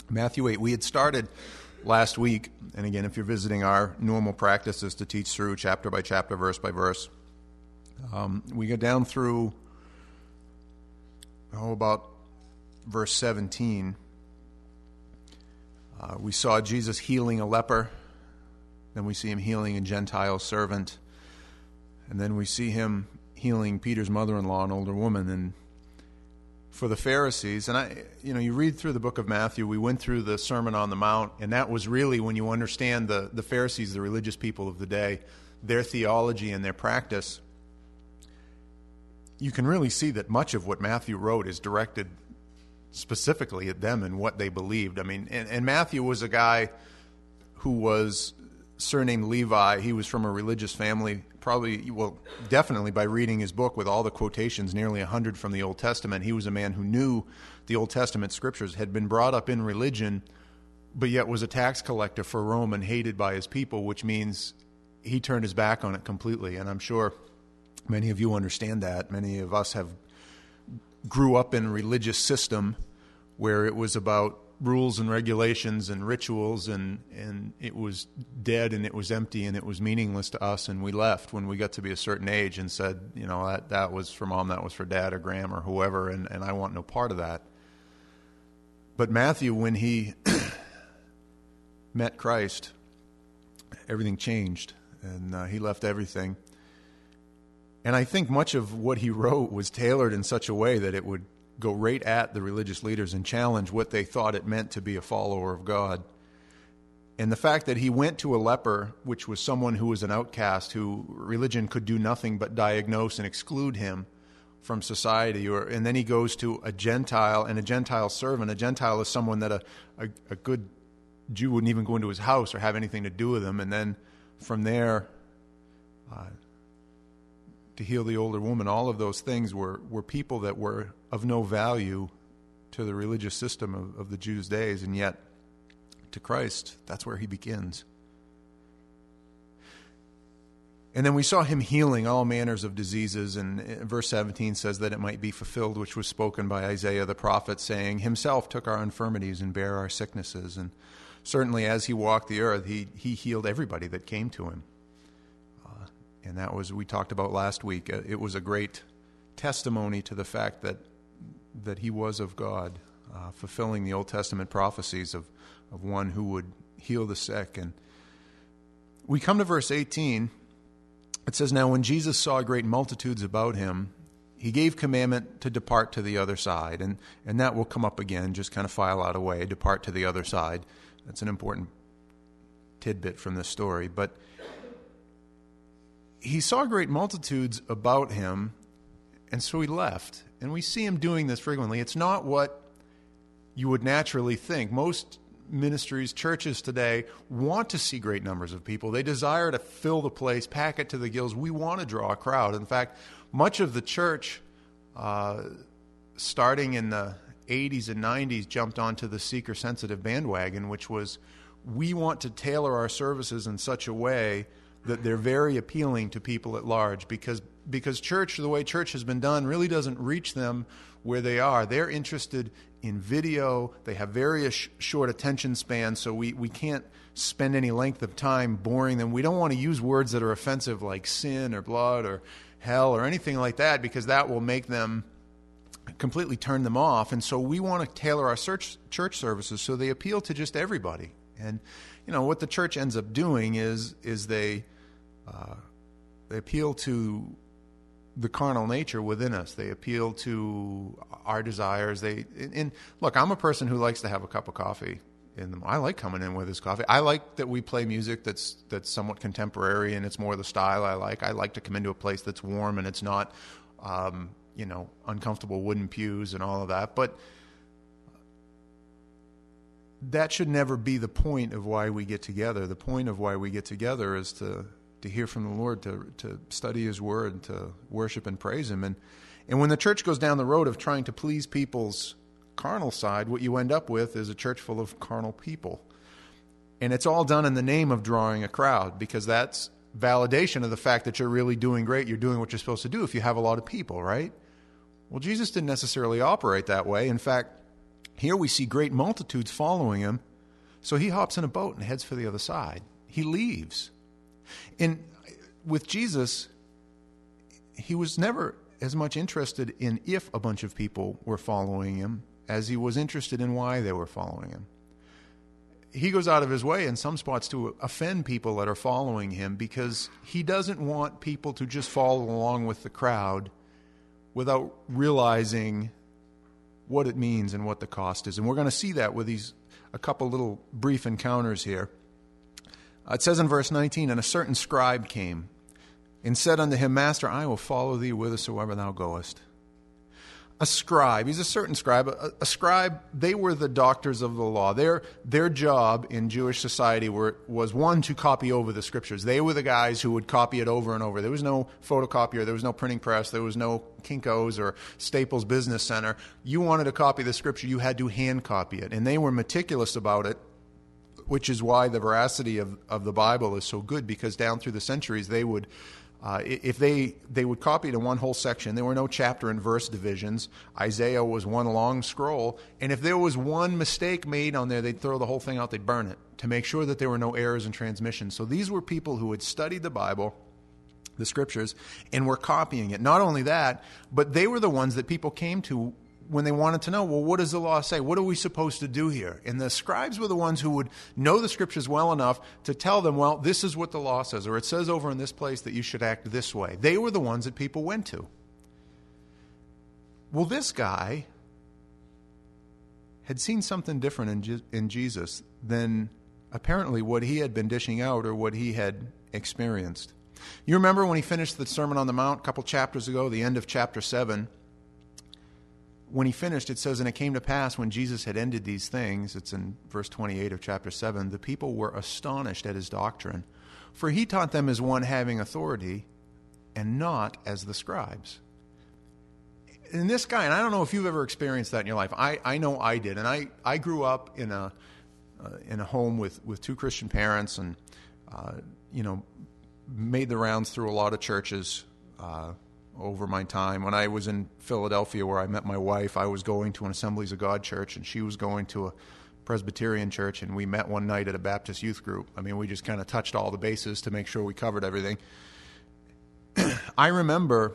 Matthew 8. We had started last week, and again, if you're visiting, our normal practice is to teach through chapter by chapter, verse by verse. We go down through, about verse 17. We saw Jesus healing a leper. Then we see him healing a Gentile servant. And then we see him healing Peter's mother-in-law, an older woman. And for the Pharisees, and you read through the book of Matthew, we went through the Sermon on the Mount, and that was really when you understand the Pharisees, the religious people of the day, their theology and their practice. You can really see that much of what Matthew wrote is directed specifically at them and what they believed. I mean, and Matthew was a guy who was surnamed Levi. He was from a religious family, definitely by reading his book with all the quotations, nearly 100 from the Old Testament. He was a man who knew the Old Testament scriptures, had been brought up in religion, but yet was a tax collector for Rome and hated by his people, which means he turned his back on it completely. And I'm sure many of you understand that. Many of us grew up in a religious system where it was about rules and regulations and rituals, and it was dead and it was empty and it was meaningless to us, and we left when we got to be a certain age and said, that was for mom, that was for dad or grandma or whoever, and I want no part of that. But Matthew, when he met Christ, everything changed, and he left everything. And I think much of what he wrote was tailored in such a way that it would go right at the religious leaders and challenge what they thought it meant to be a follower of God. And the fact that he went to a leper, which was someone who was an outcast, who religion could do nothing but diagnose and exclude him from society, and then he goes to a Gentile and a Gentile servant. A Gentile is someone that a good Jew wouldn't even go into his house or have anything to do with him. And then from there, to heal the older woman, all of those things were people that were of no value to the religious system of the Jews' days, and yet to Christ, that's where he begins. And then we saw him healing all manners of diseases, and verse 17 says that it might be fulfilled, which was spoken by Isaiah the prophet, saying, himself took our infirmities and bare our sicknesses. And certainly as he walked the earth, he healed everybody that came to him. And that was, we talked about last week, it was a great testimony to the fact that he was of God, fulfilling the Old Testament prophecies of one who would heal the sick. And we come to verse 18. It says, now when Jesus saw great multitudes about him, he gave commandment to depart to the other side. And that will come up again, just kind of file out a way, depart to the other side. That's an important tidbit from this story. But he saw great multitudes about him, and so he left. And we see him doing this frequently. It's not what you would naturally think. Most ministries, churches today want to see great numbers of people. They desire to fill the place, pack it to the gills. We want to draw a crowd. In fact, much of the church, starting in the 80s and 90s, jumped onto the seeker-sensitive bandwagon, which was, we want to tailor our services in such a way that they're very appealing to people at large, because church, the way church has been done, really doesn't reach them where they are. They're interested in video. They have very short attention spans, so we can't spend any length of time boring them. We don't want to use words that are offensive like sin or blood or hell or anything like that, because that will make them completely turn them off. And so we want to tailor our church services so they appeal to just everybody. And what the church ends up doing is they appeal to the carnal nature within us. They appeal to our desires. And look, I'm a person who likes to have a cup of coffee in the. I like coming in with this coffee. I like that we play music that's somewhat contemporary and it's more the style I like. I like to come into a place that's warm and it's not, uncomfortable wooden pews and all of that. But that should never be the point of why we get together. The point of why we get together is to hear from the Lord, to study His Word, to worship and praise Him. And when the church goes down the road of trying to please people's carnal side, what you end up with is a church full of carnal people. And it's all done in the name of drawing a crowd, because that's validation of the fact that you're really doing great. You're doing what you're supposed to do if you have a lot of people, right? Well, Jesus didn't necessarily operate that way. In fact, Here we see great multitudes following him. So he hops in a boat and heads for the other side. He leaves. And with Jesus, he was never as much interested in if a bunch of people were following him as he was interested in why they were following him. He goes out of his way in some spots to offend people that are following him because he doesn't want people to just follow along with the crowd without realizing what it means and what the cost is. And we're going to see that with a couple little brief encounters here. It says in verse 19, "And a certain scribe came and said unto him, Master, I will follow thee whithersoever thou goest." A scribe, he's a certain scribe. A scribe, they were the doctors of the law. Their job in Jewish society was one, to copy over the scriptures. They were the guys who would copy it over and over. There was no photocopier, there was no printing press, there was no Kinko's or Staples Business Center. You wanted to copy the scripture, you had to hand copy it. And they were meticulous about it, which is why the veracity of the Bible is so good, because down through the centuries they would... if they would copy it in one whole section, there were no chapter and verse divisions. Isaiah was one long scroll, and if there was one mistake made on there, they'd throw the whole thing out, they'd burn it, to make sure that there were no errors in transmission. So these were people who had studied the Bible, the scriptures, and were copying it. Not only that, but they were the ones that people came to when they wanted to know, well, what does the law say? What are we supposed to do here? And the scribes were the ones who would know the scriptures well enough to tell them, well, this is what the law says, or it says over in this place that you should act this way. They were the ones that people went to. Well, this guy had seen something different in Jesus than apparently what he had been dishing out or what he had experienced. You remember when he finished the Sermon on the Mount a couple chapters ago, the end of chapter 7, when he finished, it says, "And it came to pass when Jesus had ended these things," it's in verse 28 of chapter 7, "the people were astonished at his doctrine, for he taught them as one having authority, and not as the scribes." And this guy, and I don't know if you've ever experienced that in your life. I know I did, and I grew up in a home with two Christian parents, and made the rounds through a lot of churches over my time. When I was in Philadelphia, where I met my wife, I was going to an Assemblies of God church, and she was going to a Presbyterian church, and we met one night at a Baptist youth group. I mean, we just kind of touched all the bases to make sure we covered everything. I remember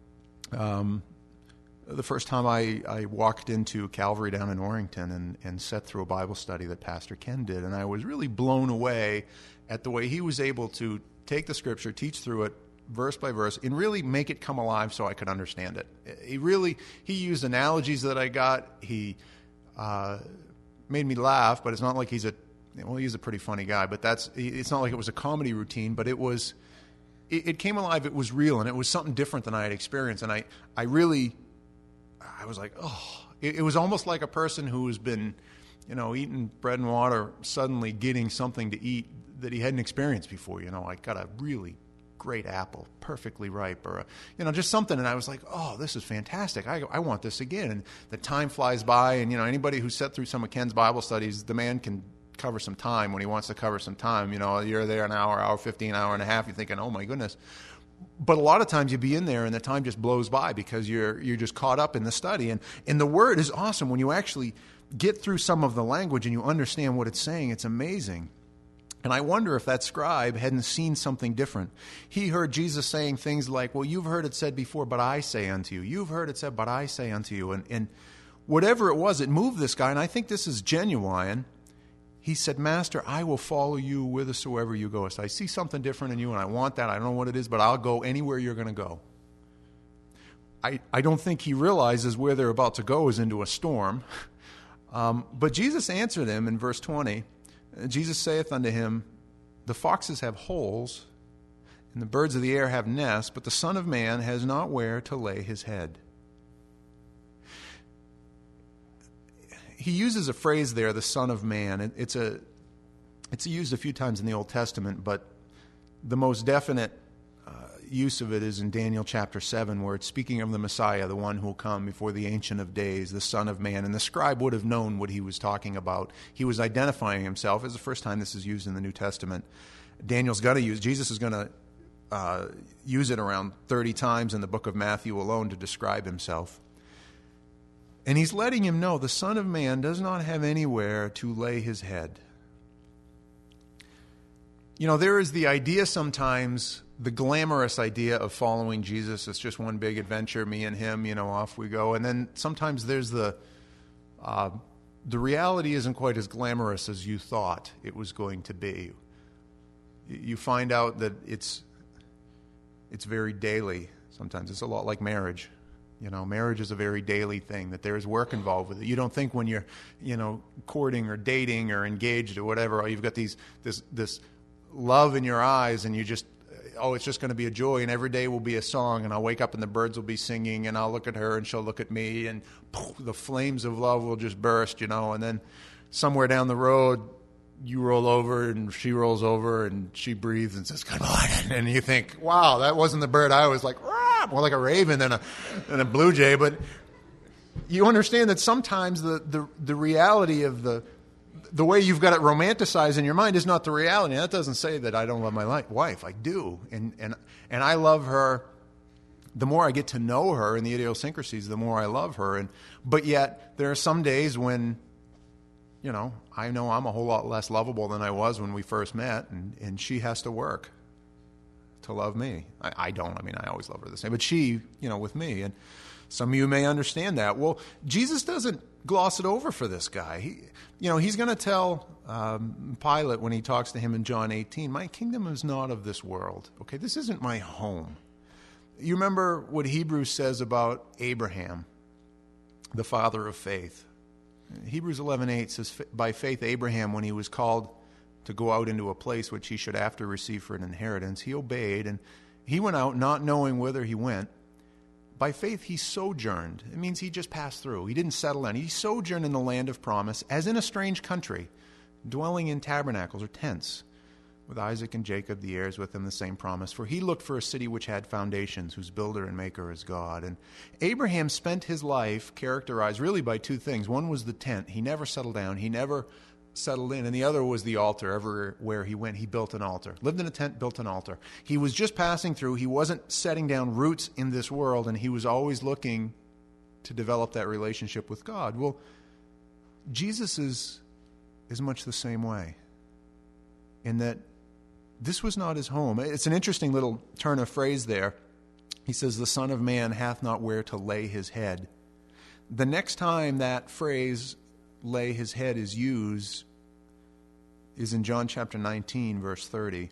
the first time I walked into Calvary down in Orrington and sat through a Bible study that Pastor Ken did, and I was really blown away at the way he was able to take the Scripture, teach through it, verse by verse, and really make it come alive so I could understand it. He used analogies that I got. He made me laugh, but it's not like he's a pretty funny guy, but it's not like it was a comedy routine, but it came alive. It was real, and it was something different than I had experienced. And I was like, oh, it was almost like a person who has been, eating bread and water, suddenly getting something to eat that he hadn't experienced before. I got a really great apple, perfectly ripe, or just something, and I was like, oh, this is fantastic. I want this again. And the time flies by, and anybody who sat through some of Ken's Bible studies, the man can cover some time when he wants to cover some time. You're there an hour 15, hour and a half, you're thinking, oh my goodness. But a lot of times you be in there and the time just blows by because you're just caught up in the study. And the word is awesome when you actually get through some of the language and you understand what it's saying. It's amazing. And I wonder if that scribe hadn't seen something different. He heard Jesus saying things like, well, you've heard it said before, but I say unto you. You've heard it said, but I say unto you. And whatever it was, it moved this guy, and I think this is genuine. He said, Master, I will follow you whithersoever you go. So I see something different in you, and I want that. I don't know what it is, but I'll go anywhere you're going to go. I don't think he realizes where they're about to go is into a storm. But Jesus answered him in verse 20. Jesus saith unto him, the foxes have holes, and the birds of the air have nests, but the Son of Man has not where to lay his head. He uses a phrase there, the Son of Man. It's used a few times in the Old Testament, but the most definite use of it is in Daniel chapter 7, where it's speaking of the Messiah, the one who will come before the Ancient of Days, the Son of Man. And the scribe would have known what he was talking about. He was identifying himself. It's the first time this is used in the New Testament. Jesus is going to use it around 30 times in the book of Matthew alone to describe himself. And he's letting him know the Son of Man does not have anywhere to lay his head. You know, there is the idea sometimes, the glamorous idea of following Jesus. It's just one big adventure, me and him, you know, off we go. And then sometimes there's the reality isn't quite as glamorous as you thought it was going to be. You find out that it's very daily. Sometimes it's a lot like marriage. You know, marriage is a very daily thing, that there is work involved with it. You don't think when you're, you know, courting or dating or engaged or whatever, you've got this love in your eyes and you just, it's just going to be a joy, and every day will be a song, and I'll wake up and the birds will be singing, and I'll look at her and she'll look at me, and poof, the flames of love will just burst, you know, and then somewhere down the road, you roll over and she rolls over and she breathes and says, "Good morning." And you think, wow, that wasn't the bird. I was like, rah, more like a raven than a blue jay. But you understand that sometimes the reality of the way you've got it romanticized in your mind is not the reality. And that doesn't say that I don't love my wife. I do. And I love her. The more I get to know her and the idiosyncrasies, the more I love her. But yet there are some days when, you know I'm a whole lot less lovable than I was when we first met, and she has to work to love me. I don't. I mean, I always love her the same, but she, you know, with me. And some of you may understand that. Well, Jesus doesn't gloss it over for this guy. He's going to tell Pilate when he talks to him in John 18, "My kingdom is not of this world." Okay, this isn't my home. You remember what Hebrews says about Abraham, the father of faith. Hebrews 11:8 says, "By faith Abraham, when he was called to go out into a place which he should after receive for an inheritance, he obeyed, and he went out not knowing whither he went. By faith he sojourned." It means he just passed through. He didn't settle in. He sojourned in the land of promise, as in a strange country, dwelling in tabernacles or tents, with Isaac and Jacob, the heirs with him, the same promise. For he looked for a city which had foundations, whose builder and maker is God. And Abraham spent his life characterized really by two things. One was the tent. He never settled down. He never settled in. And the other was the altar. Everywhere he went, he built an altar. Lived in a tent, built an altar. He was just passing through. He wasn't setting down roots in this world, and he was always looking to develop that relationship with God. Well, Jesus is much the same way, in that this was not his home. It's an interesting little turn of phrase there. He says, "The Son of Man hath not where to lay his head." The next time that phrase, "lay his head," is used is in John chapter 19, verse 30.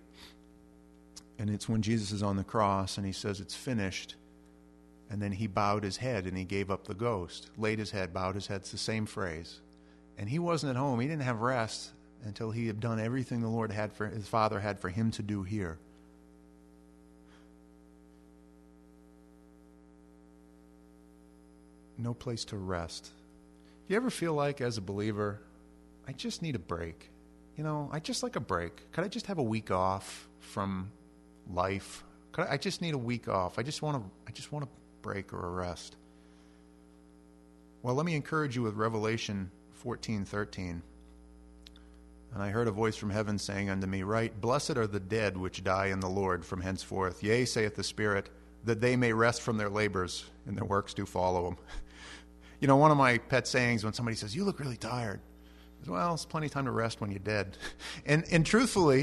And it's when Jesus is on the cross and he says, "It's finished." And then he bowed his head and he gave up the ghost. Laid his head, bowed his head. It's the same phrase. And he wasn't at home. He didn't have rest until he had done everything the Lord had for his Father had for him to do here. No place to rest. Do you ever feel like, as a believer, I just need a break? I just like a break. Could I just have a week off from life? I just need a week off. I just want a break or a rest. Well, let me encourage you with Revelation 14:13. "And I heard a voice from heaven saying unto me, Write, Blessed are the dead which die in the Lord from henceforth. Yea, saith the Spirit, that they may rest from their labors, and their works do follow them." One of my pet sayings when somebody says, "You look really tired," is, well, it's plenty of time to rest when you're dead. And truthfully,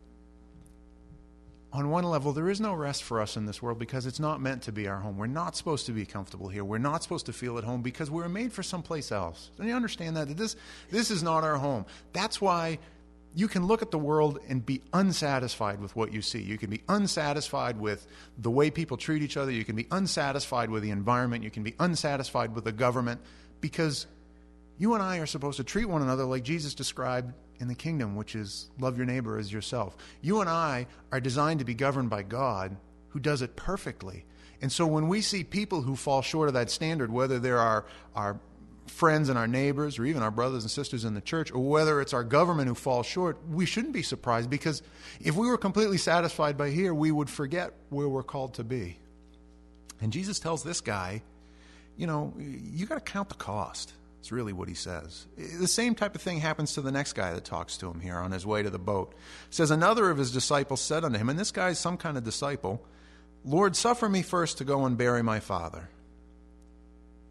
on one level, there is no rest for us in this world because it's not meant to be our home. We're not supposed to be comfortable here. We're not supposed to feel at home because we're made for someplace else. Don't you understand that? That this is not our home. That's why you can look at the world and be unsatisfied with what you see. You can be unsatisfied with the way people treat each other. You can be unsatisfied with the environment. You can be unsatisfied with the government, because you and I are supposed to treat one another like Jesus described in the kingdom, which is love your neighbor as yourself. You and I are designed to be governed by God, who does it perfectly. And so when we see people who fall short of that standard, whether they're our friends and our neighbors, or even our brothers and sisters in the church, or whether it's our government who falls short, we shouldn't be surprised, because if we were completely satisfied by here, we would forget where we're called to be. And Jesus tells this guy, you got to count the cost. It's really what he says. The same type of thing happens to the next guy that talks to him here on his way to the boat. It says, "Another of his disciples said unto him," and this guy's some kind of disciple, "Lord, suffer me first to go and bury my father."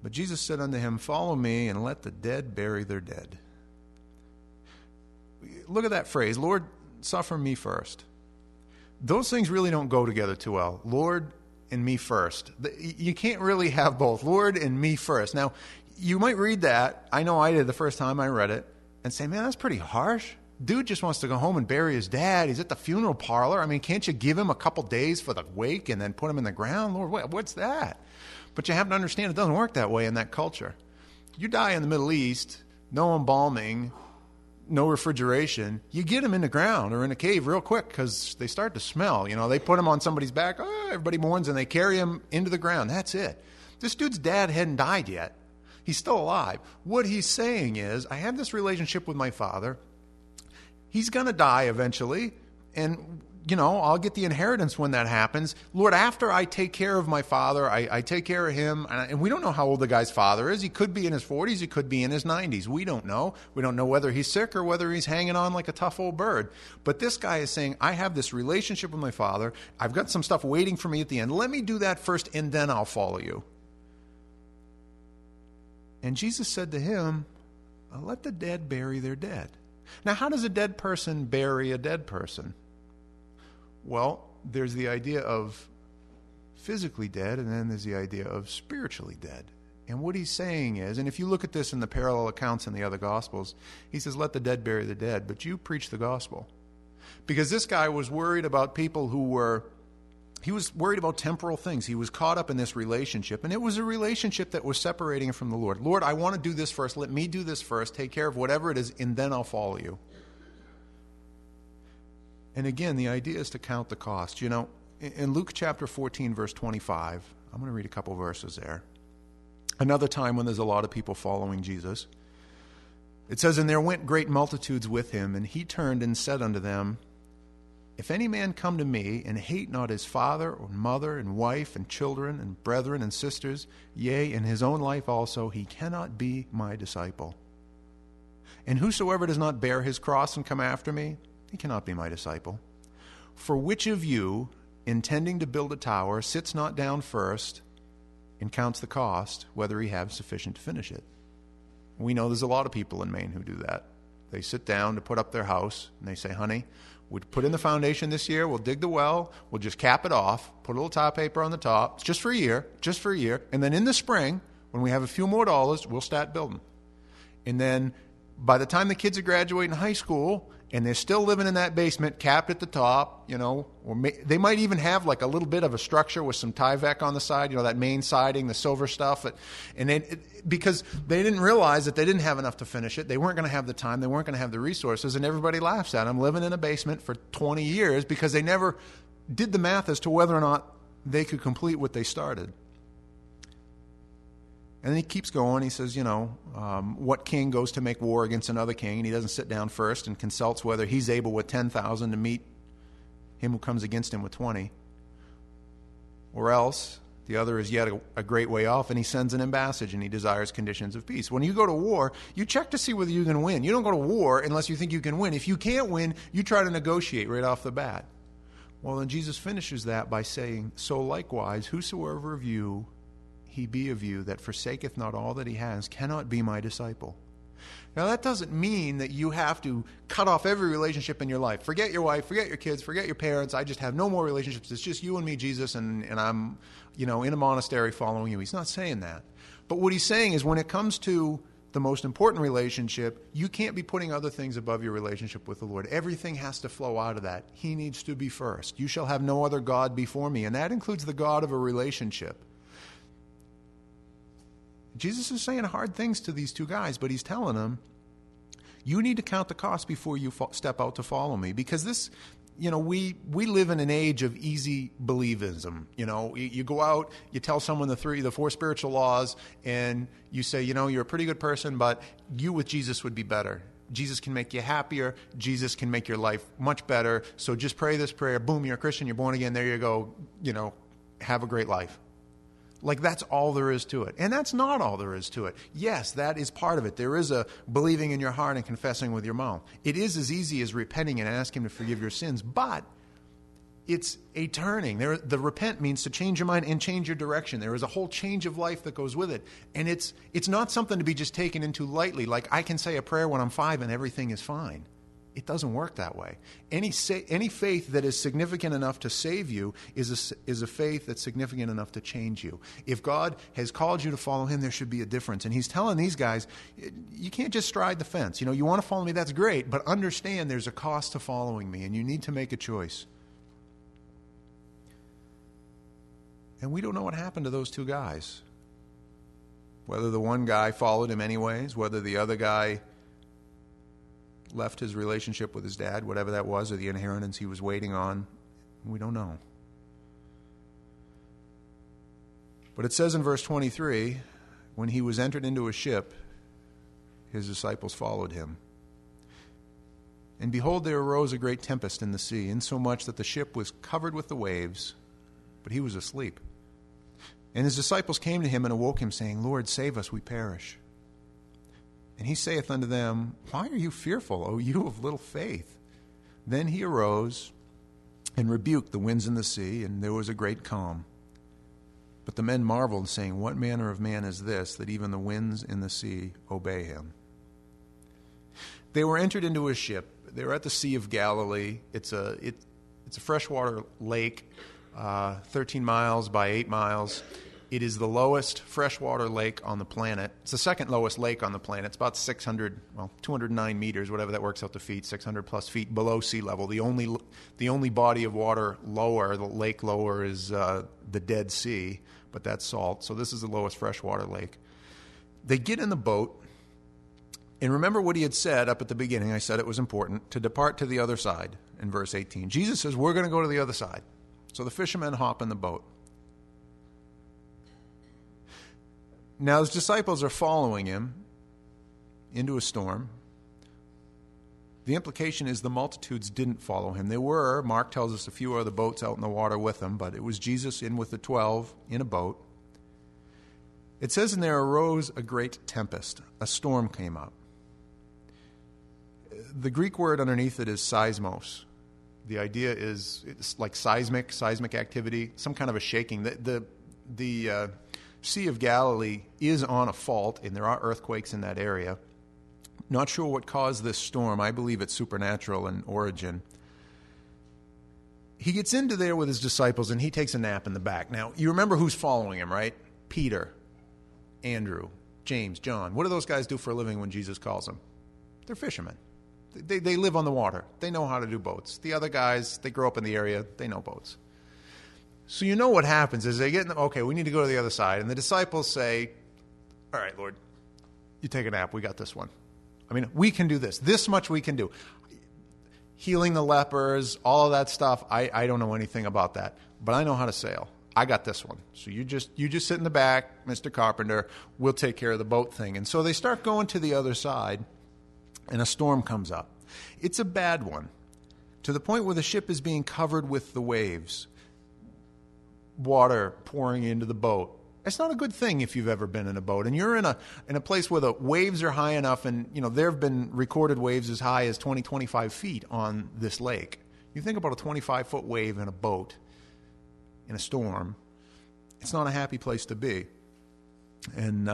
But Jesus said unto him, Follow me, and let the dead bury their dead. Look at that phrase, Lord, suffer me first. Those things really don't go together too well. Lord and me first. You can't really have both. Lord and me first. Now, you might read that. I know I did the first time I read it, and say, man, that's pretty harsh. Dude just wants to go home and bury his dad. He's at the funeral parlor. I mean, can't you give him a couple days for the wake and then put him in the ground? Lord, what's that? But you have to understand it doesn't work that way in that culture. You die in the Middle East, no embalming, no refrigeration, you get them in the ground or in a cave real quick because they start to smell. You know, they put them on somebody's back, everybody mourns, and they carry him into the ground. That's it. This dude's dad hadn't died yet. He's still alive. What he's saying is, I have this relationship with my father. He's going to die eventually, and, you know, I'll get the inheritance when that happens. Lord, after I take care of my father, I take care of him, and we don't know how old the guy's father is. He could be in his 40s. He could be in his 90s. We don't know. We don't know whether he's sick or whether he's hanging on like a tough old bird. But this guy is saying, I have this relationship with my father. I've got some stuff waiting for me at the end. Let me do that first, and then I'll follow you. And Jesus said to him, let the dead bury their dead. Now, how does a dead person bury a dead person? Well, there's the idea of physically dead, and then there's the idea of spiritually dead. And what he's saying is, and if you look at this in the parallel accounts in the other Gospels, he says, let the dead bury the dead, but you preach the gospel. Because this guy was worried about people he was worried about temporal things. He was caught up in this relationship, and it was a relationship that was separating him from the Lord. Lord, I want to do this first. Let me do this first. Take care of whatever it is, and then I'll follow you. And again, the idea is to count the cost. You know, in Luke chapter 14, verse 25, I'm going to read a couple verses there. Another time when there's a lot of people following Jesus. It says, And there went great multitudes with him, and he turned and said unto them, If any man come to me, and hate not his father, or mother, and wife, and children, and brethren, and sisters, yea, and his own life also, he cannot be my disciple. And whosoever does not bear his cross and come after me, he cannot be my disciple. For which of you, intending to build a tower, sits not down first and counts the cost, whether he have sufficient to finish it? We know there's a lot of people in Maine who do that. They sit down to put up their house, and they say, honey, we'll put in the foundation this year, we'll dig the well, we'll just cap it off, put a little tar paper on the top, it's just for a year, and then in the spring, when we have a few more dollars, we'll start building. And then by the time the kids are graduating high school, and they're still living in that basement, capped at the top, you know, or they might even have like a little bit of a structure with some Tyvek on the side, you know, that main siding, the silver stuff. Because they didn't realize that they didn't have enough to finish it. They weren't going to have the time. They weren't going to have the resources. And everybody laughs at them living in a basement for 20 years because they never did the math as to whether or not they could complete what they started. And then he keeps going. He says, you know, what king goes to make war against another king, and he doesn't sit down first and consults whether he's able with 10,000 to meet him who comes against him with 20. Or else the other is yet a great way off, and he sends an embassage, and he desires conditions of peace. When you go to war, you check to see whether you can win. You don't go to war unless you think you can win. If you can't win, you try to negotiate right off the bat. Well, then Jesus finishes that by saying, so likewise, whosoever of you he be of you that forsaketh not all that he has cannot be my disciple. Now, that doesn't mean that you have to cut off every relationship in your life. Forget your wife, forget your kids, forget your parents. I just have no more relationships. It's just you and me, Jesus, and I'm, you know, in a monastery following you. He's not saying that. But what he's saying is when it comes to the most important relationship, you can't be putting other things above your relationship with the Lord. Everything has to flow out of that. He needs to be first. You shall have no other God before me, and that includes the God of a relationship. Jesus is saying hard things to these two guys, but he's telling them, you need to count the cost before you step out to follow me. Because this, you know, we live in an age of easy believism. You know, you go out, you tell someone the four spiritual laws, and you say, you know, you're a pretty good person, but you with Jesus would be better. Jesus can make you happier. Jesus can make your life much better. So just pray this prayer. Boom, you're a Christian. You're born again. There you go. You know, have a great life. Like that's all there is to it. And that's not all there is to it. Yes, that is part of it. There is a believing in your heart and confessing with your mouth. It is as easy as repenting and asking him to forgive your sins. But It's a turning. The repent means to change your mind and change your direction. There is a whole change of life that goes with it. And it's not something to be just taken into lightly, like I can say a prayer when I'm 5 and everything is fine. It doesn't work that way. Any faith that is significant enough to save you is a faith that's significant enough to change you. If God has called you to follow him, there should be a difference. And he's telling these guys, you can't just stride the fence. You want to follow me, that's great, but understand there's a cost to following me, and you need to make a choice. And we don't know what happened to those two guys. Whether the one guy followed him anyways, whether the other guy left his relationship with his dad, whatever that was, or the inheritance he was waiting on, we don't know. But it says in verse 23, when he was entered into a ship, his disciples followed him. And behold, there arose a great tempest in the sea, insomuch that the ship was covered with the waves, but he was asleep. And his disciples came to him and awoke him, saying, Lord, save us, we perish. And he saith unto them, Why are you fearful, O you of little faith? Then he arose and rebuked the winds and the sea, and there was a great calm. But the men marveled, saying, What manner of man is this, that even the winds and the sea obey him? They were entered into a ship. They were at the Sea of Galilee. It's a freshwater lake, 13 miles by 8 miles. It is the lowest freshwater lake on the planet. It's the second lowest lake on the planet. It's about 209 meters, whatever that works out to feet, 600 plus feet below sea level. The only body of water lower, the lake lower, is the Dead Sea, but that's salt. So this is the lowest freshwater lake. They get in the boat, and remember what he had said up at the beginning. I said it was important to depart to the other side in verse 18. Jesus says, we're going to go to the other side. So the fishermen hop in the boat. Now his disciples are following him into a storm. The implication is the multitudes didn't follow him. There were, Mark tells us, a few other boats out in the water with him, but it was Jesus in with the 12 in a boat. It says, and there arose a great tempest. A storm came up. The Greek word underneath it is seismos. The idea is it's like seismic activity, some kind of a shaking. The Sea of Galilee is on a fault, and there are earthquakes in that area. Not sure what caused this storm. I believe it's supernatural in origin. He gets into there with his disciples, and he takes a nap in the back. Now, you remember who's following him, right? Peter, Andrew, James, John. What do those guys do for a living when Jesus calls them? They're fishermen. They live on the water. They know how to do boats. The other guys, they grow up in the area. They know boats. So you know what happens is they get okay, we need to go to the other side. And the disciples say, all right, Lord, you take a nap. We got this one. I mean, we can do this. This much we can do. Healing the lepers, all of that stuff, I don't know anything about that. But I know how to sail. I got this one. So you just sit in the back, Mr. Carpenter. We'll take care of the boat thing. And so they start going to the other side, and a storm comes up. It's a bad one, to the point where the ship is being covered with the waves. Water pouring into the boat. It's not a good thing if you've ever been in a boat, and you're in a place where the waves are high enough, and there have been recorded waves as high as 20, 25 feet on this lake. You think about a 25-foot wave in a boat in a storm. It's not a happy place to be. And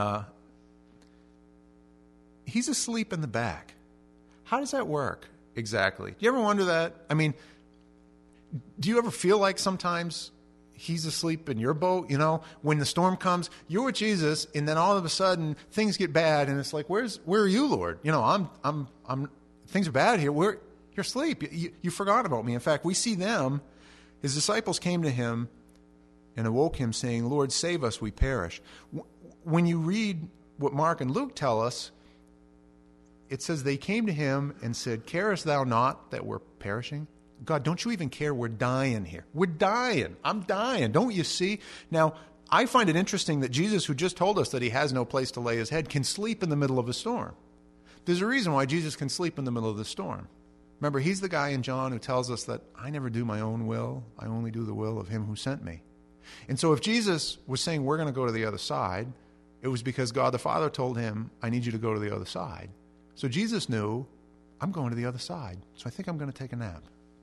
he's asleep in the back. How does that work exactly? Do you ever wonder that? I mean, do you ever feel like sometimes he's asleep in your boat? When the storm comes, you're with Jesus, and then all of a sudden things get bad, and it's like, where are you, Lord? I'm things are bad here. You're asleep. You forgot about me. In fact, we see them. His disciples came to him and awoke him, saying, Lord, save us, we perish. When you read what Mark and Luke tell us, it says they came to him and said, carest thou not that we're perishing? God, don't you even care? We're dying here. We're dying. I'm dying. Don't you see? Now, I find it interesting that Jesus, who just told us that he has no place to lay his head, can sleep in the middle of a storm. There's a reason why Jesus can sleep in the middle of the storm. Remember, he's the guy in John who tells us that I never do my own will. I only do the will of him who sent me. And so if Jesus was saying we're going to go to the other side, it was because God the Father told him, I need you to go to the other side. So Jesus knew, I'm going to the other side. So I think I'm going to take a nap,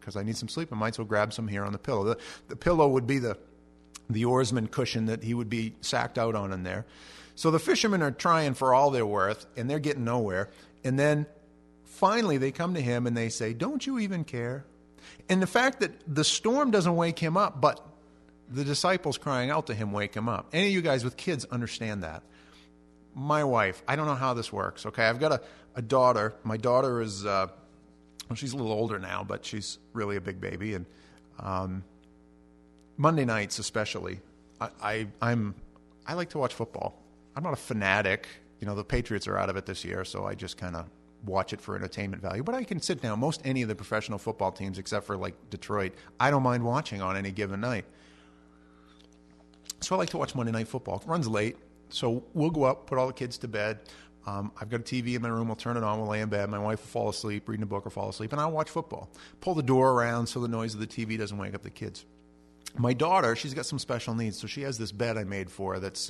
because I need some sleep. I might as well grab some here on the pillow. The pillow would be the oarsman cushion that he would be sacked out on in there. So the fishermen are trying for all they're worth, and they're getting nowhere. And then finally they come to him and they say, don't you even care? And the fact that the storm doesn't wake him up, but the disciples crying out to him wake him up. Any of you guys with kids understand that. My wife, I don't know how this works, okay? I've got a daughter. My daughter is, she's a little older now, but she's really a big baby. And Monday nights especially, I like to watch football. I'm not a fanatic. You know, the Patriots are out of it this year, so I just kind of watch it for entertainment value. But I can sit down. Most any of the professional football teams, except for like Detroit, I don't mind watching on any given night. So I like to watch Monday Night Football. It runs late, so we'll go up, put all the kids to bed. I've got a TV in my room. We'll turn it on. We'll lay in bed. My wife will fall asleep, reading a book or fall asleep, and I'll watch football. Pull the door around so the noise of the TV doesn't wake up the kids. My daughter, she's got some special needs, so she has this bed I made for her that's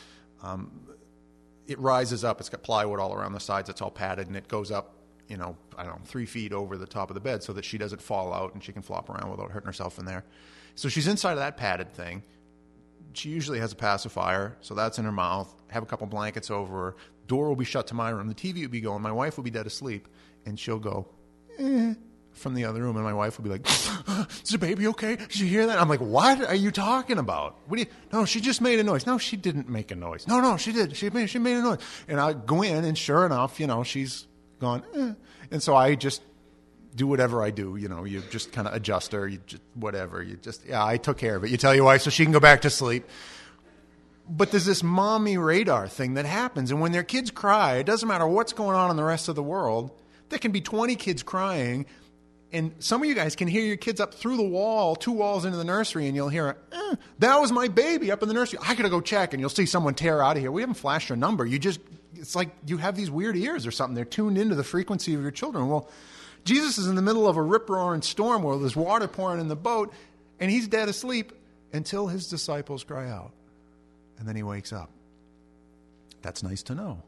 it rises up. It's got plywood all around the sides. It's all padded, and it goes up, 3 feet over the top of the bed so that she doesn't fall out and she can flop around without hurting herself in there. So she's inside of that padded thing. She usually has a pacifier, so that's in her mouth. Have a couple blankets over her. Door will be shut to my room. The TV will be going. My wife will be dead asleep, and she'll go, from the other room, and my wife will be like, is the baby okay? Did you hear that? I'm like, what are you talking about? No, she just made a noise. No, she didn't make a noise. No, she did. She made a noise. And I go in, and sure enough, she's gone, And so I just do whatever I do. You just kind of adjust her. You just, whatever. I took care of it. You tell your wife so she can go back to sleep. But there's this mommy radar thing that happens. And when their kids cry, it doesn't matter what's going on in the rest of the world. There can be 20 kids crying. And some of you guys can hear your kids up through the wall, 2 walls into the nursery, and you'll hear, that was my baby up in the nursery. I got to go check. And you'll see someone tear out of here. We haven't flashed your number. It's like you have these weird ears or something. They're tuned into the frequency of your children. Well, Jesus is in the middle of a rip-roaring storm where there's water pouring in the boat, and he's dead asleep until his disciples cry out. And then he wakes up. That's nice to know.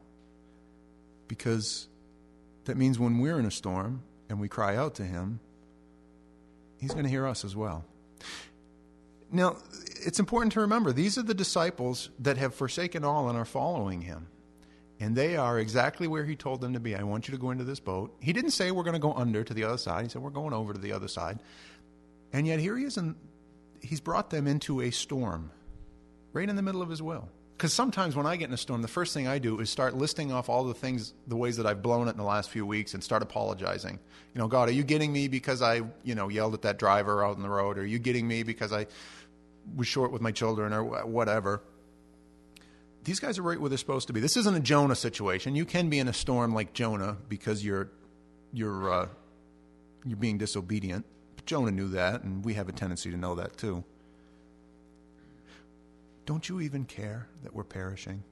Because that means when we're in a storm and we cry out to him, he's going to hear us as well. Now, it's important to remember, these are the disciples that have forsaken all and are following him. And they are exactly where he told them to be. I want you to go into this boat. He didn't say we're going to go under to the other side. He said we're going over to the other side. And yet here he is, and he's brought them into a storm right in the middle of his will. Because sometimes when I get in a storm, the first thing I do is start listing off all the things, the ways that I've blown it in the last few weeks and start apologizing. God, are you getting me because I, yelled at that driver out on the road? Or are you getting me because I was short with my children or whatever? These guys are right where they're supposed to be. This isn't a Jonah situation. You can be in a storm like Jonah because you're being disobedient. But Jonah knew that, and we have a tendency to know that too. Don't you even care that we're perishing?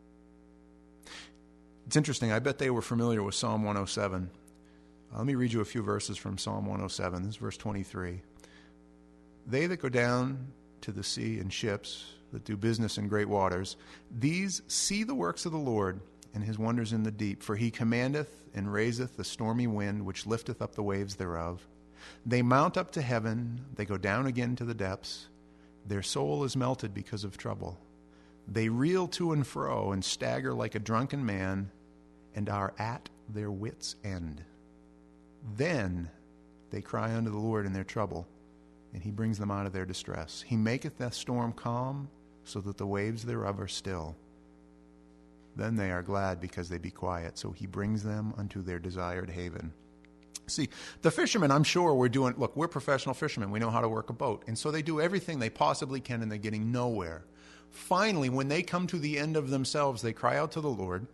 It's interesting. I bet they were familiar with Psalm 107. Let me read you a few verses from Psalm 107. This is verse 23. They that go down to the sea in ships, that do business in great waters, these see the works of the Lord and his wonders in the deep. For he commandeth and raiseth the stormy wind, which lifteth up the waves thereof. They mount up to heaven, they go down again to the depths. Their soul is melted because of trouble. They reel to and fro and stagger like a drunken man and are at their wits' end. Then they cry unto the Lord in their trouble, and he brings them out of their distress. He maketh the storm calm, so that the waves thereof are still. Then they are glad because they be quiet, so he brings them unto their desired haven. See, the fishermen, I'm sure, we're professional fishermen. We know how to work a boat. And so they do everything they possibly can, and they're getting nowhere. Finally, when they come to the end of themselves, they cry out to the Lord.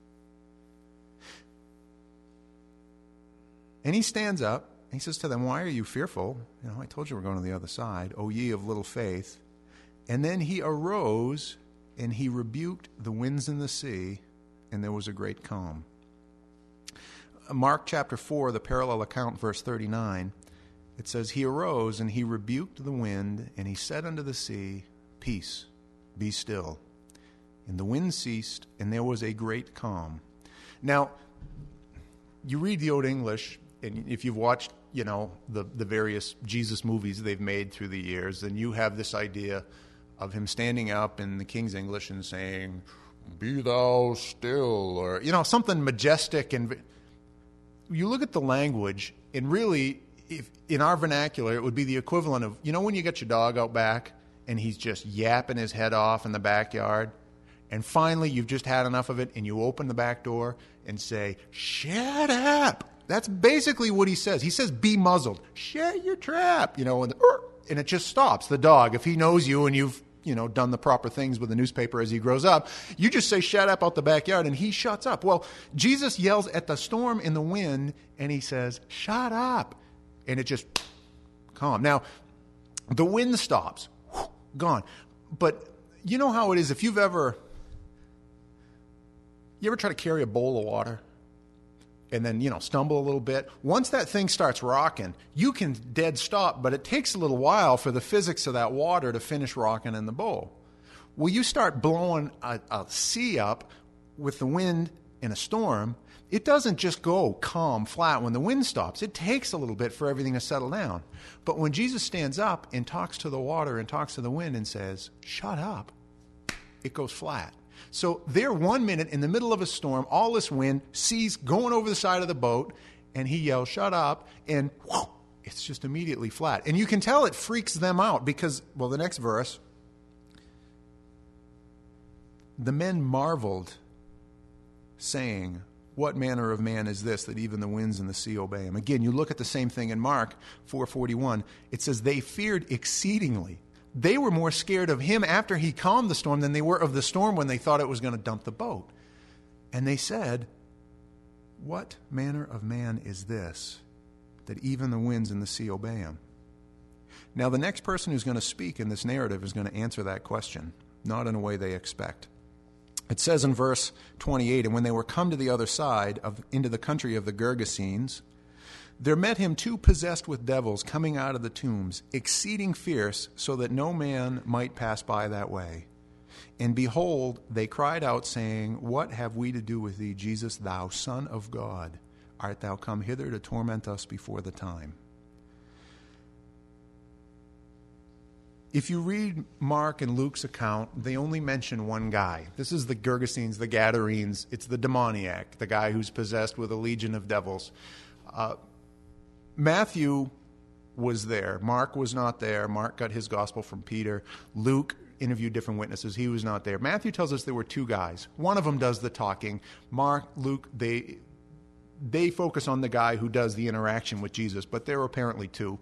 And he stands up, and he says to them, why are you fearful? I told you we're going to the other side. O ye of little faith. And then he arose, and he rebuked the winds and the sea, and there was a great calm. Mark chapter 4, the parallel account, verse 39, it says, he arose and he rebuked the wind, and he said unto the sea, peace, be still. And the wind ceased, and there was a great calm. Now, you read the Old English, and if you've watched, the various Jesus movies they've made through the years, then you have this idea of him standing up in the King's English and saying, "Be thou still," or, something majestic. And you look at the language, and really, if in our vernacular, it would be the equivalent of, when you get your dog out back and he's just yapping his head off in the backyard, and finally you've just had enough of it and you open the back door and say, "Shut up." That's basically what he says. He says, "Be muzzled. Shut your trap." And it just stops. The dog, if he knows you and you've done the proper things with the newspaper as he grows up, you just say, "Shut up," out the backyard, and he shuts up. Well, Jesus yells at the storm and the wind, and he says, "Shut up." And it just calm. Now, the wind stops. Gone. But you know how it is, if you ever try to carry a bowl of water and then, stumble a little bit? Once that thing starts rocking, you can dead stop, but it takes a little while for the physics of that water to finish rocking in the bowl. Well, you start blowing a sea up with the wind in a storm, it doesn't just go calm, flat when the wind stops. It takes a little bit for everything to settle down. But when Jesus stands up and talks to the water and talks to the wind and says, "Shut up," it goes flat. So there 1 minute in the middle of a storm, all this wind, seas going over the side of the boat, and he yells, "Shut up," and whoosh, it's just immediately flat. And you can tell it freaks them out because, well, the next verse, the men marveled, saying, "What manner of man is this that even the winds and the sea obey him?" Again, you look at the same thing in Mark 4:41. It says they feared exceedingly. They were more scared of him after he calmed the storm than they were of the storm when they thought it was going to dump the boat. And they said, "What manner of man is this that even the winds and the sea obey him?" Now, the next person who's going to speak in this narrative is going to answer that question, not in a way they expect. It says in verse 28, "And when they were come to the other side, into the country of the Gergesenes, there met him 2 possessed with devils coming out of the tombs, exceeding fierce, so that no man might pass by that way. And behold, they cried out, saying, What have we to do with thee, Jesus, thou Son of God? Art thou come hither to torment us before the time?" If you read Mark and Luke's account, they only mention one guy. This is the Gergesenes, the Gadarenes. It's the demoniac, the guy who's possessed with a legion of devils. Matthew was there. Mark was not there. Mark got his gospel from Peter. Luke interviewed different witnesses. He was not there. Matthew tells us there were 2 guys. One of them does the talking. Mark, Luke, they focus on the guy who does the interaction with Jesus, but there were apparently 2.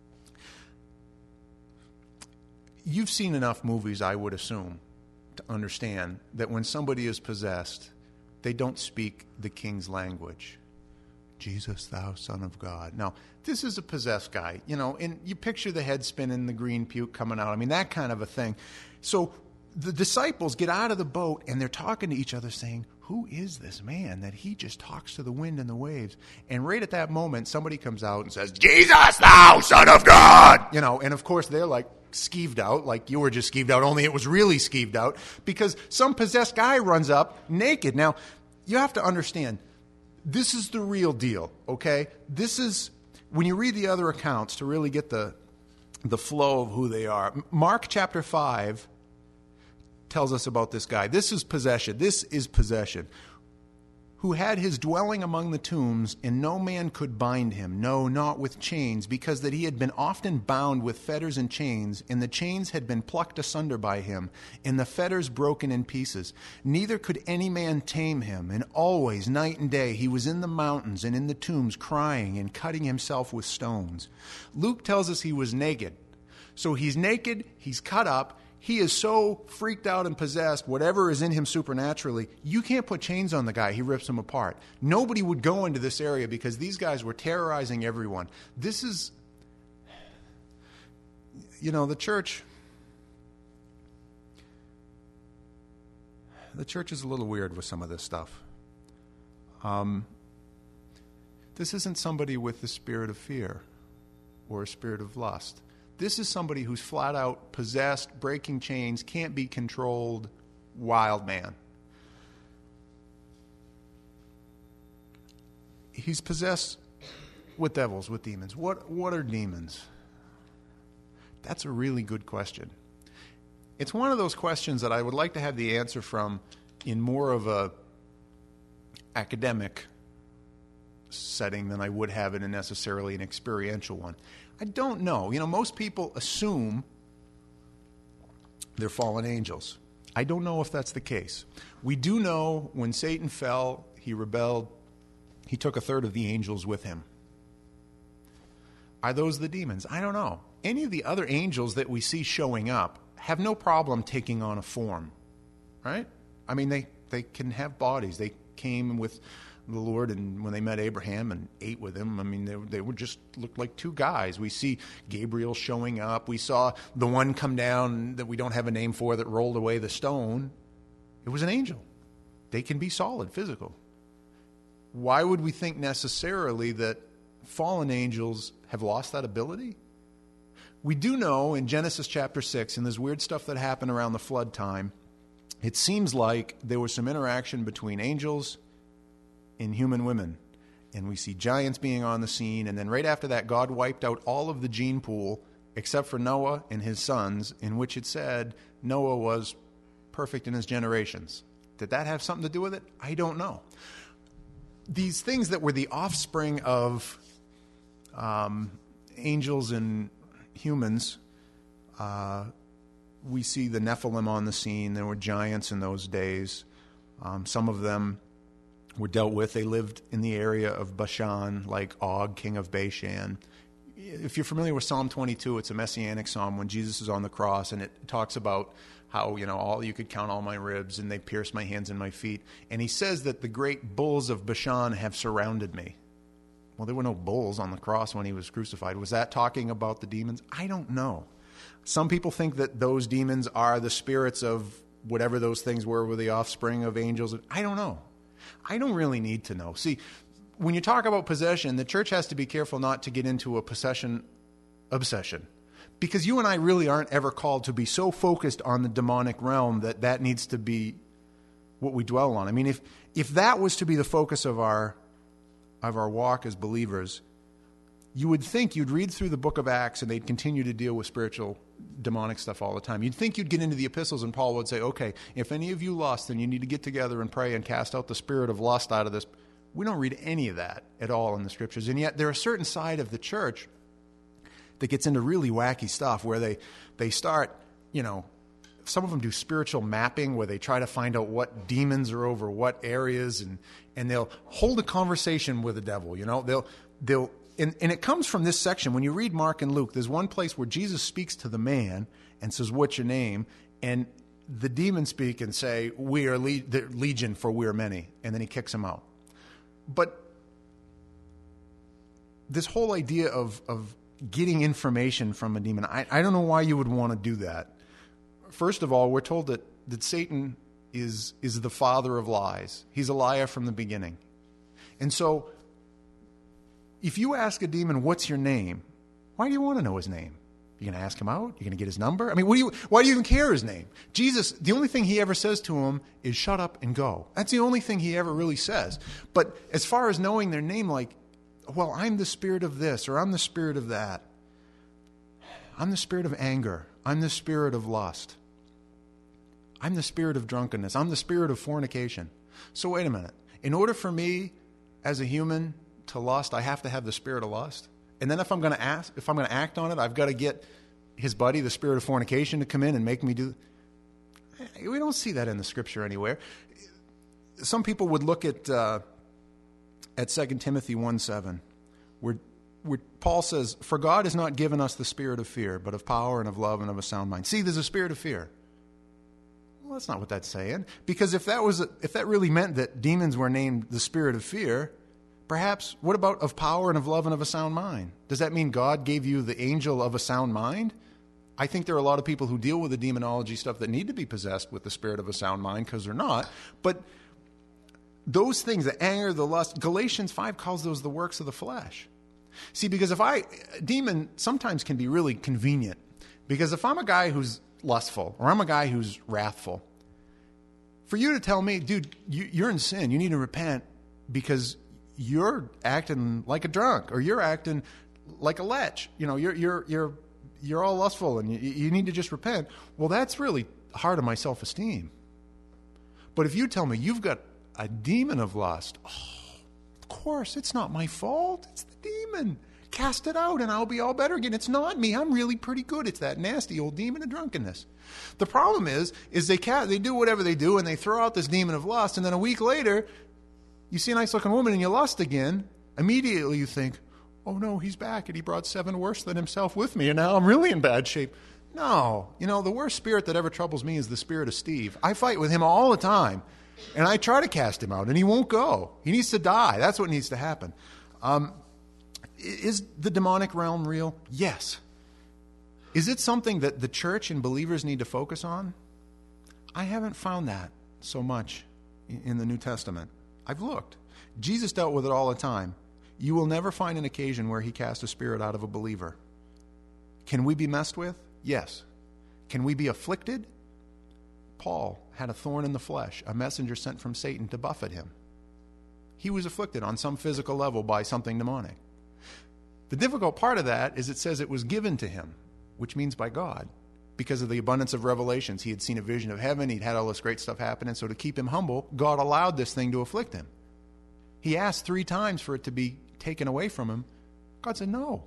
You've seen enough movies, I would assume, to understand that when somebody is possessed, they don't speak the king's language. "Jesus, thou Son of God." Now, this is a possessed guy, and you picture the head spinning, the green puke coming out. I mean, that kind of a thing. So the disciples get out of the boat, and they're talking to each other saying, "Who is this man that he just talks to the wind and the waves?" And right at that moment, somebody comes out and says, "Jesus, thou Son of God!" And of course, they're like, skeeved out, like you were just skeeved out, only it was really skeeved out, because some possessed guy runs up naked. Now, you have to understand, this is the real deal, okay? This is, when you read the other accounts to really get the flow of who they are. Mark chapter 5 tells us about this guy. This is possession. Who had his dwelling among the tombs, and no man could bind him, no, not with chains, because that he had been often bound with fetters and chains, and the chains had been plucked asunder by him, and the fetters broken in pieces. Neither could any man tame him, and always, night and day, he was in the mountains and in the tombs, crying and cutting himself with stones. Luke tells us he was naked. So he's naked, he's cut up, he is so freaked out and possessed, whatever is in him supernaturally, you can't put chains on the guy. He rips him apart. Nobody would go into this area because these guys were terrorizing everyone. This is, the church is a little weird with some of this stuff. This isn't somebody with the spirit of fear or a spirit of lust. This is somebody who's flat out possessed, breaking chains, can't be controlled, wild man. He's possessed with devils, with demons. What are demons? That's a really good question. It's one of those questions that I would like to have the answer from in more of a academic setting than I would have it in necessarily an experiential one. I don't know. Most people assume they're fallen angels. I don't know if that's the case. We do know when Satan fell, he rebelled, he took a third of the angels with him. Are those the demons? I don't know. Any of the other angels that we see showing up have no problem taking on a form, right? I mean, they can have bodies. They came with the Lord, and when they met Abraham and ate with him, I mean, they would just look like two guys. We see Gabriel showing up. We saw the one come down that we don't have a name for that rolled away the stone. It was an angel. They can be solid, physical. Why would we think necessarily that fallen angels have lost that ability? We do know in Genesis chapter 6, and there's weird stuff that happened around the flood time, it seems like there was some interaction between angels and human women. And we see giants being on the scene, and then right after that, God wiped out all of the gene pool except for Noah and his sons, in which it said Noah was perfect in his generations. Did that have something to do with it? I don't know. These things that were the offspring of angels and humans, we see the Nephilim on the scene. There were giants in those days. Some of them were dealt with. They lived in the area of Bashan, like Og, king of Bashan. If you're familiar with Psalm 22, it's a messianic psalm when Jesus is on the cross, and it talks about how, all you could count all my ribs, and they pierced my hands and my feet. And he says that the great bulls of Bashan have surrounded me. Well, there were no bulls on the cross when he was crucified. Was that talking about the demons? I don't know. Some people think that those demons are the spirits of whatever those things were the offspring of angels. I don't know. I don't really need to know. See, when you talk about possession, the church has to be careful not to get into a possession obsession. Because you and I really aren't ever called to be so focused on the demonic realm that needs to be what we dwell on. I mean, if that was to be the focus of our walk as believers, you would think you'd read through the book of Acts and they'd continue to deal with spiritual demonic stuff all the time. You'd think you'd get into the epistles and Paul would say, okay, if any of you lust, then you need to get together and pray and cast out the spirit of lust out of this. We don't read any of that at all in the scriptures. And yet there are a certain side of the church that gets into really wacky stuff where they start, some of them do spiritual mapping where they try to find out what demons are over what areas, and they'll hold a conversation with the devil. They'll and it comes from this section. When you read Mark and Luke, there's one place where Jesus speaks to the man and says, "What's your name?" And the demons speak and say, "We are the legion, for we are many," and then he kicks them out. But this whole idea of getting information from a demon, I don't know why you would want to do that. First of all, we're told that Satan is the father of lies. He's a liar from the beginning. And so if you ask a demon, "What's your name?" why do you want to know his name? You're going to ask him out? You're going to get his number? I mean, why do you even care his name? Jesus, the only thing he ever says to him is shut up and go. That's the only thing he ever really says. But as far as knowing their name, like, well, I'm the spirit of this, or I'm the spirit of that. I'm the spirit of anger. I'm the spirit of lust. I'm the spirit of drunkenness. I'm the spirit of fornication. So wait a minute. In order for me as a human to lust, I have to have the spirit of lust. And then if I'm going to act on it, I've got to get his buddy, the spirit of fornication, to come in and make me do. We don't see that in the scripture anywhere. Some people would look at 2 Timothy 1:7, where Paul says, "For God has not given us the spirit of fear, but of power and of love and of a sound mind." See, there's a spirit of fear. Well, that's not what that's saying. Because if that really meant that demons were named the spirit of fear, perhaps, what about of power and of love and of a sound mind? Does that mean God gave you the angel of a sound mind? I think there are a lot of people who deal with the demonology stuff that need to be possessed with the spirit of a sound mind, because they're not. But those things, the anger, the lust, Galatians 5 calls those the works of the flesh. See, because a demon sometimes can be really convenient. Because if I'm a guy who's lustful, or I'm a guy who's wrathful, for you to tell me, dude, you're in sin, you need to repent because you're acting like a drunk, or you're acting like a lech. You're all lustful, and you need to just repent. Well, that's really hard on my self-esteem. But if you tell me you've got a demon of lust, of course, it's not my fault. It's the demon. Cast it out and I'll be all better again. It's not me. I'm really pretty good. It's that nasty old demon of drunkenness. The problem is they do whatever they do and they throw out this demon of lust, and then a week later, you see a nice looking woman and you lust again. Immediately you think, oh no, he's back and he brought 7 worse than himself with me and now I'm really in bad shape. No, the worst spirit that ever troubles me is the spirit of Steve. I fight with him all the time and I try to cast him out and he won't go. He needs to die. That's what needs to happen. Is the demonic realm real? Yes. Is it something that the church and believers need to focus on? I haven't found that so much in the New Testament. I've looked. Jesus dealt with it all the time. You will never find an occasion where he cast a spirit out of a believer. Can we be messed with? Yes. Can we be afflicted? Paul had a thorn in the flesh, a messenger sent from Satan to buffet him. He was afflicted on some physical level by something demonic. The difficult part of that is it says it was given to him, which means by God. Because of the abundance of revelations, he had seen a vision of heaven, he'd had all this great stuff happen, and so to keep him humble, God allowed this thing to afflict him. He asked 3 times for it to be taken away from him. God said no.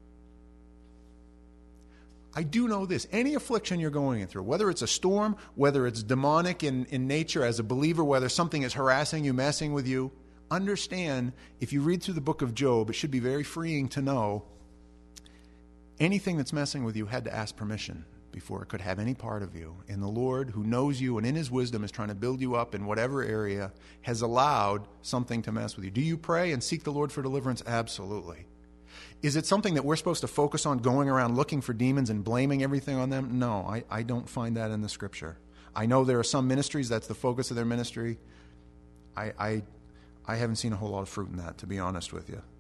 I do know this. Any affliction you're going through, whether it's a storm, whether it's demonic in nature as a believer, whether something is harassing you, messing with you, understand, if you read through the book of Job, it should be very freeing to know anything that's messing with you had to ask permission before it could have any part of you. And the Lord, who knows you and in his wisdom is trying to build you up in whatever area, has allowed something to mess with you. Do you pray and seek the Lord for deliverance? Absolutely. Is it something that we're supposed to focus on, going around looking for demons and blaming everything on them? No, I don't find that in the Scripture. I know there are some ministries, that's the focus of their ministry. I haven't seen a whole lot of fruit in that, to be honest with you.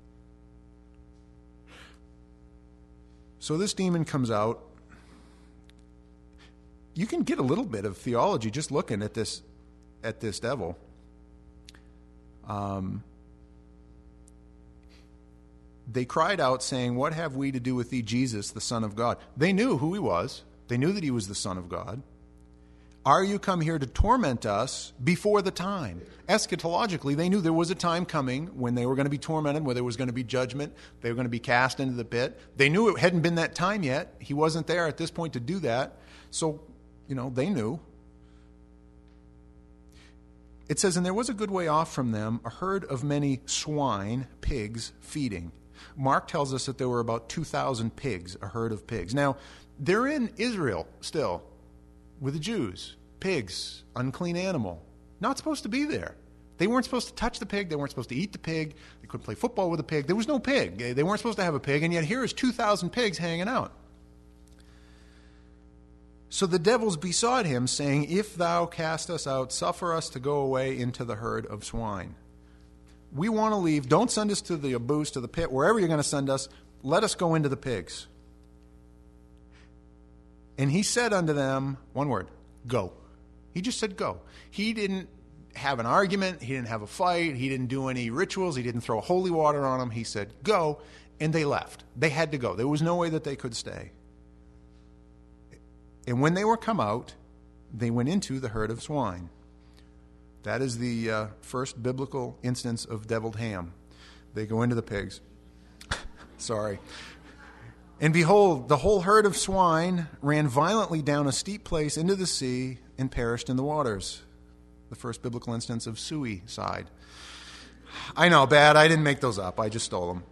So this demon comes out. You can get a little bit of theology just looking at this devil. They cried out, saying, "What have we to do with thee, Jesus, the Son of God?" They knew who he was. They knew that he was the Son of God. "Are you come here to torment us before the time?" Eschatologically, they knew there was a time coming when they were going to be tormented, where there was going to be judgment. They were going to be cast into the pit. They knew it hadn't been that time yet. He wasn't there at this point to do that. So, they knew. It says, "And there was a good way off from them a herd of many swine," pigs, feeding. Mark tells us that there were about 2,000 pigs, a herd of pigs. Now, they're in Israel still with the Jews. Pigs, unclean animal, not supposed to be there. They weren't supposed to touch the pig. They weren't supposed to eat the pig. They couldn't play football with a pig. There was no pig. They weren't supposed to have a pig, and yet here is 2,000 pigs hanging out. So the devils besought him, saying, "If thou cast us out, suffer us to go away into the herd of swine." We want to leave. Don't send us to the abyss, to the pit, wherever you're going to send us. Let us go into the pigs. And he said unto them, one word, go. He just said go. He didn't have an argument. He didn't have a fight. He didn't do any rituals. He didn't throw holy water on them. He said go, and they left. They had to go. There was no way that they could stay. And when they were come out, they went into the herd of swine. That is the first biblical instance of deviled ham. They go into the pigs. Sorry. "And behold, the whole herd of swine ran violently down a steep place into the sea and perished in the waters." The first biblical instance of suicide. I know, bad. I didn't make those up. I just stole them.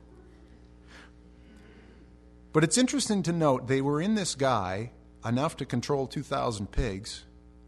But it's interesting to note they were in this guy enough to control 2,000 pigs.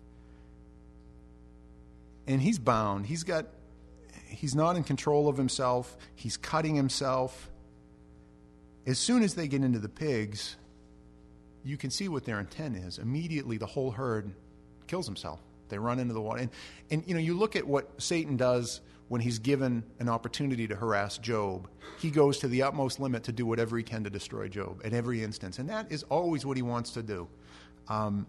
And he's bound. He's not in control of himself. He's cutting himself. As soon as they get into the pigs, you can see what their intent is. Immediately, the whole herd kills himself. They run into the water. And you look at what Satan does when he's given an opportunity to harass Job. He goes to the utmost limit to do whatever he can to destroy Job at every instance. And that is always what he wants to do.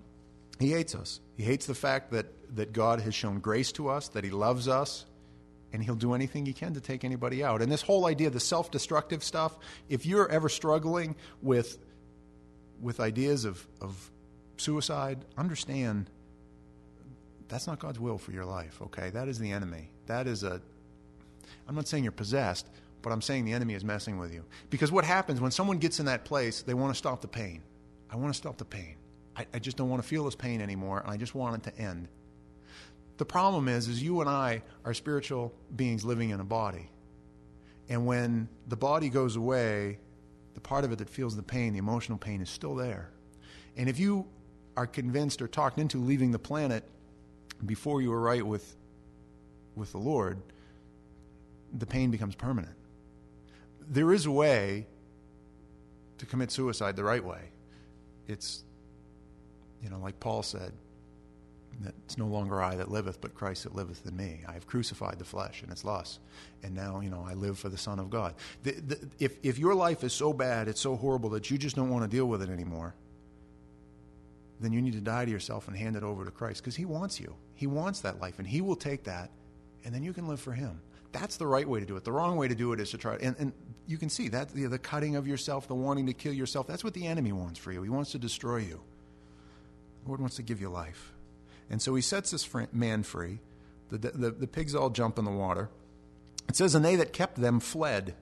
He hates us. He hates the fact that God has shown grace to us, that he loves us. and he'll do anything he can to take anybody out. And this whole idea, the self-destructive stuff, if you're ever struggling with ideas of suicide, understand that's not God's will for your life, okay? That is the enemy. I'm not saying you're possessed, but I'm saying the enemy is messing with you. Because what happens when someone gets in that place, they want to stop the pain. I want to stop the pain. I just don't want to feel this pain anymore, and I just want it to end. The problem is you and I are spiritual beings living in a body. And when the body goes away, the part of it that feels the pain, the emotional pain, is still there. And if you are convinced or talked into leaving the planet before you were right with the Lord, the pain becomes permanent. There is a way to commit suicide the right way. It's, like Paul said, that it's no longer I that liveth, but Christ that liveth in me. I have crucified the flesh and its lusts, and now, I live for the Son of God. If your life is so bad, it's so horrible that you just don't want to deal with it anymore, then you need to die to yourself and hand it over to Christ, because he wants you. He wants that life, and he will take that, and then you can live for him. That's the right way to do it. The wrong way to do it is to try, and you can see that the cutting of yourself, the wanting to kill yourself, that's what the enemy wants for you. He wants to destroy you. The Lord wants to give you life. And so he sets this man free. The pigs all jump in the water. It says, and they that kept them fled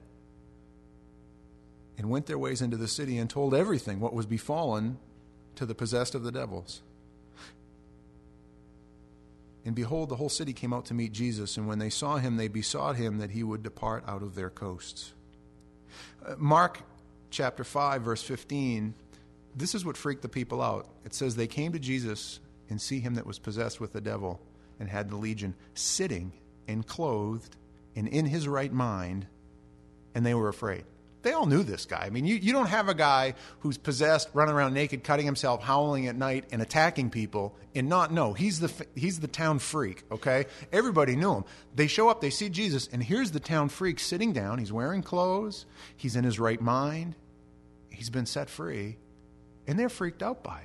and went their ways into the city and told everything what was befallen to the possessed of the devils. And behold, the whole city came out to meet Jesus, and when they saw him, they besought him that he would depart out of their coasts. Mark chapter 5, verse 15, this is what freaked the people out. It says, they came to Jesus and see him that was possessed with the devil and had the legion, sitting and clothed and in his right mind, and they were afraid. They all knew this guy. I mean, you don't have a guy who's possessed, running around naked, cutting himself, howling at night, and attacking people, and not know. He's the town freak, okay? Everybody knew him. They show up, they see Jesus, and here's the town freak sitting down. He's wearing clothes. He's in his right mind. He's been set free, and they're freaked out by it.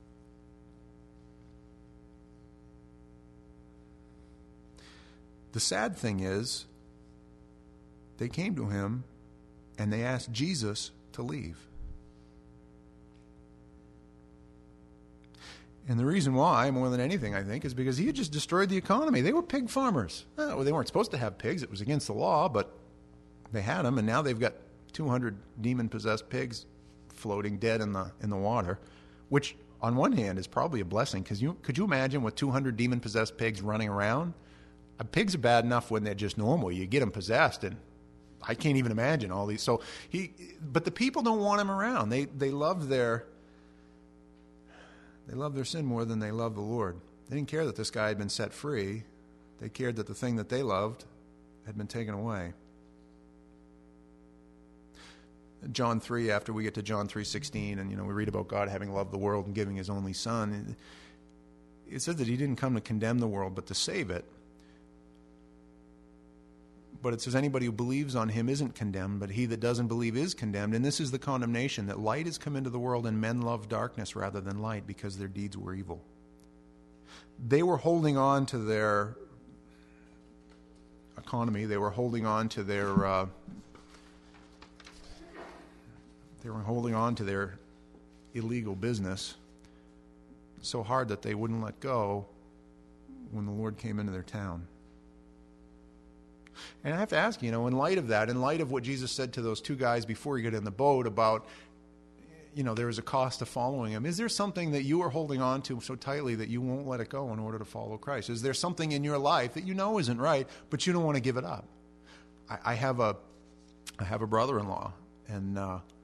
The sad thing is, they came to him and they asked Jesus to leave. And the reason why, more than anything, I think, is because he had just destroyed the economy. They were pig farmers. Well, they weren't supposed to have pigs. It was against the law, but they had them, and now they've got 200 demon-possessed pigs floating dead in the water, which, on one hand, is probably a blessing, because could you imagine with 200 demon-possessed pigs running around? Pigs are bad enough when they're just normal. You get them possessed, and I can't even imagine all these. But the people don't want him around. They love their sin more than they love the Lord. They didn't care that this guy had been set free. They cared that the thing that they loved had been taken away. John 3, after we get to John 3:16, and we read about God having loved the world and giving his only Son, it says that he didn't come to condemn the world, but to save it. But it says anybody who believes on him isn't condemned, but he that doesn't believe is condemned. And this is the condemnation, that light has come into the world and men love darkness rather than light because their deeds were evil. They were holding on to their economy. They were holding on to their illegal business so hard that they wouldn't let go when the Lord came into their town. And I have to ask you, in light of that, in light of what Jesus said to those two guys before he got in the boat about, there is a cost to following him, is there something that you are holding on to so tightly that you won't let it go in order to follow Christ? Is there something in your life that isn't right, but you don't want to give it up? I have a brother-in-law, and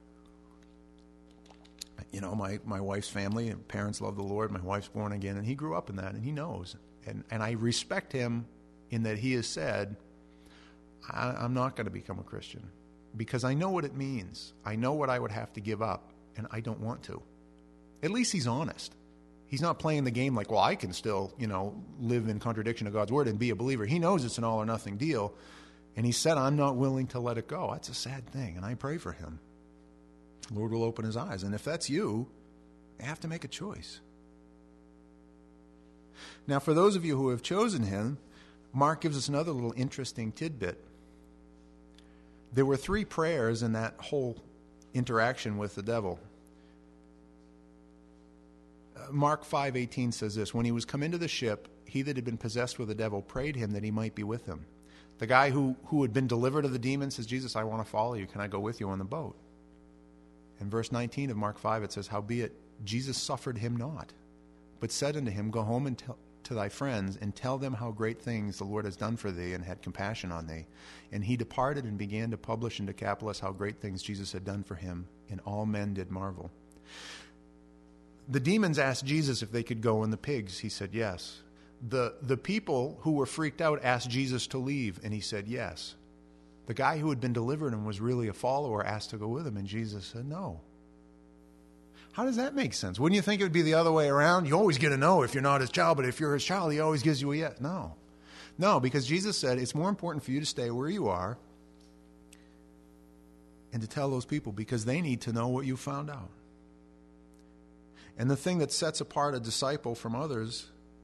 my wife's family and parents love the Lord. My wife's born again, and he grew up in that, and he knows. And I respect him in that he has said, I'm not going to become a Christian because I know what it means. I know what I would have to give up, and I don't want to. At least he's honest. He's not playing the game like, well, I can still, live in contradiction of God's word and be a believer. He knows it's an all or nothing deal, and he said, I'm not willing to let it go. That's a sad thing, and I pray for him. The Lord will open his eyes, and if that's you have to make a choice. Now, for those of you who have chosen him, Mark gives us another little interesting tidbit. There were 3 prayers in that whole interaction with the devil. Mark 5:18 says this, when he was come into the ship, he that had been possessed with the devil prayed him that he might be with him. The guy who had been delivered of the demon says, Jesus, I want to follow you. Can I go with you on the boat? In verse 19 of Mark 5, it says, howbeit Jesus suffered him not, but said unto him, go home and to thy friends, and tell them how great things the Lord has done for thee, and had compassion on thee. And he departed and began to publish in Decapolis how great things Jesus had done for him, and all men did marvel. The demons asked Jesus if they could go in the pigs. He said yes. The people who were freaked out asked Jesus to leave, and he said yes. The guy who had been delivered and was really a follower asked to go with him, and Jesus said no. How does that make sense? Wouldn't you think it would be the other way around? You always get a no if you're not his child, but if you're his child, he always gives you a yes. No, because Jesus said it's more important for you to stay where you are and to tell those people, because they need to know what you found out. And the thing that sets apart a disciple from others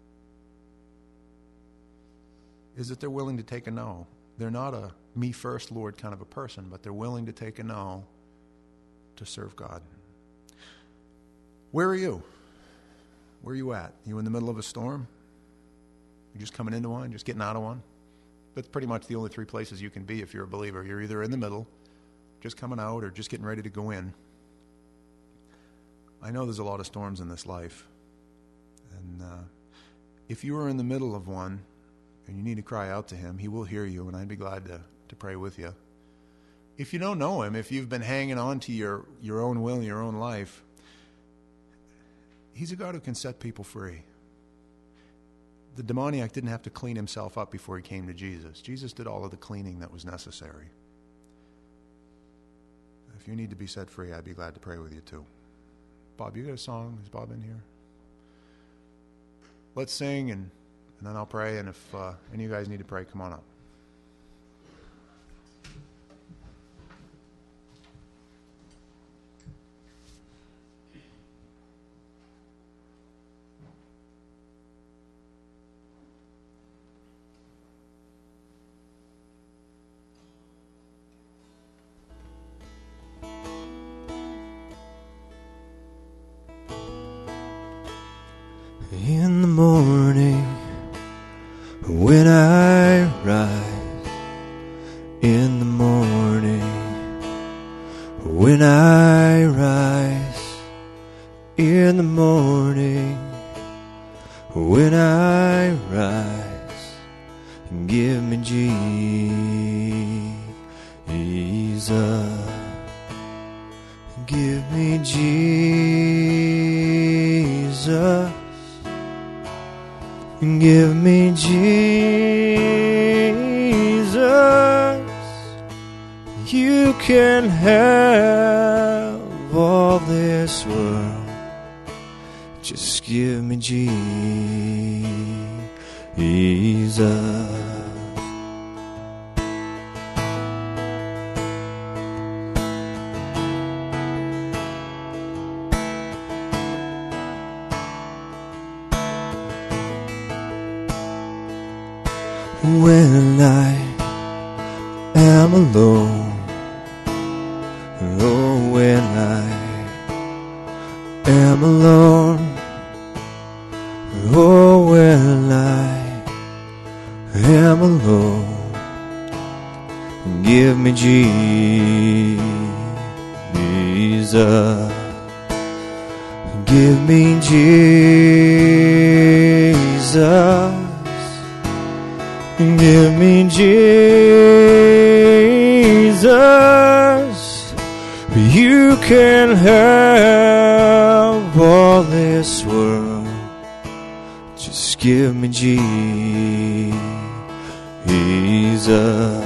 is that they're willing to take a no. They're not a me first, Lord kind of a person, but they're willing to take a no to serve God. Where are you? Where are you at? You in the middle of a storm? You're just coming into one, just getting out of one? That's pretty much the only 3 places you can be if you're a believer. You're either in the middle, just coming out, or just getting ready to go in. I know there's a lot of storms in this life. And if you are in the middle of one and you need to cry out to him, he will hear you, and I'd be glad to pray with you. If you don't know him, if you've been hanging on to your own will and your own life, he's a God who can set people free. The demoniac didn't have to clean himself up before he came to Jesus. Jesus did all of the cleaning that was necessary. If you need to be set free, I'd be glad to pray with you too. Bob, you got a song? Is Bob in here? Let's sing, and then I'll pray, and if any of you guys need to pray, come on up. In the morning, when I rise, in the morning, when I rise, in the morning, when I rise, give me Jesus, give me Jesus. Give me Jesus. You can have all this world. Just give me Jesus. When I am alone, oh, when I am alone, oh, when I am alone, give me Jesus, give me Jesus. Give me Jesus. You can have all this world. Just give me Jesus.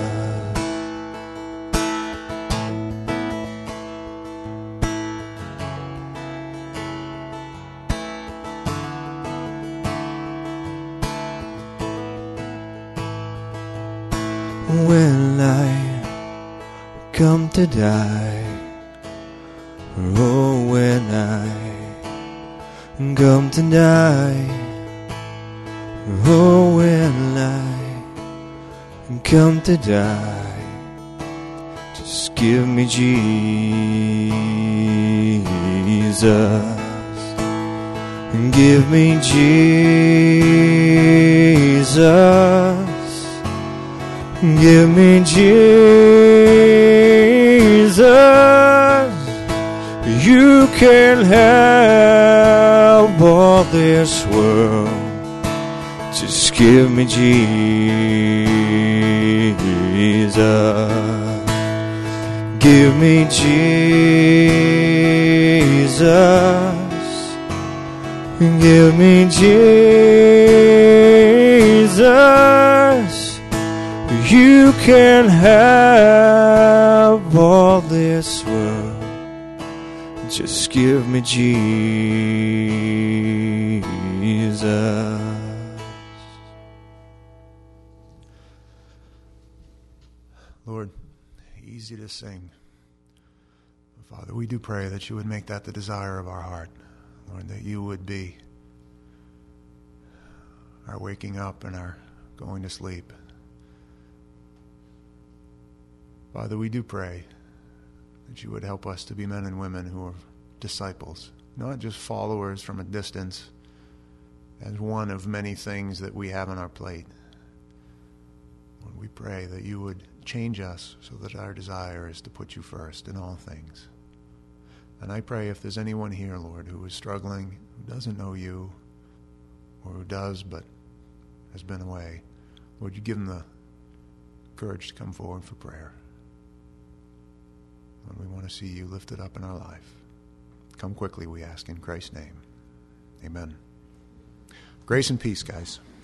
When I come to die, oh, when I come to die, oh, when I come to die. Just give me Jesus. Give me Jesus. Give me Jesus. You can have all this world. Just give me Jesus. Give me Jesus. Give me Jesus. You can have all this world. Just give me Jesus. Lord, easy to sing. Father, we do pray that you would make that the desire of our heart. Lord, that you would be our waking up and our going to sleep. Father, we do pray that you would help us to be men and women who are disciples, not just followers from a distance, as one of many things that we have on our plate. Lord, we pray that you would change us so that our desire is to put you first in all things. And I pray if there's anyone here, Lord, who is struggling, who doesn't know you, or who does but has been away, Lord, you give them the courage to come forward for prayer. Lord, we want to see you lifted up in our life. Come quickly, we ask in Christ's name. Amen. Grace and peace, guys.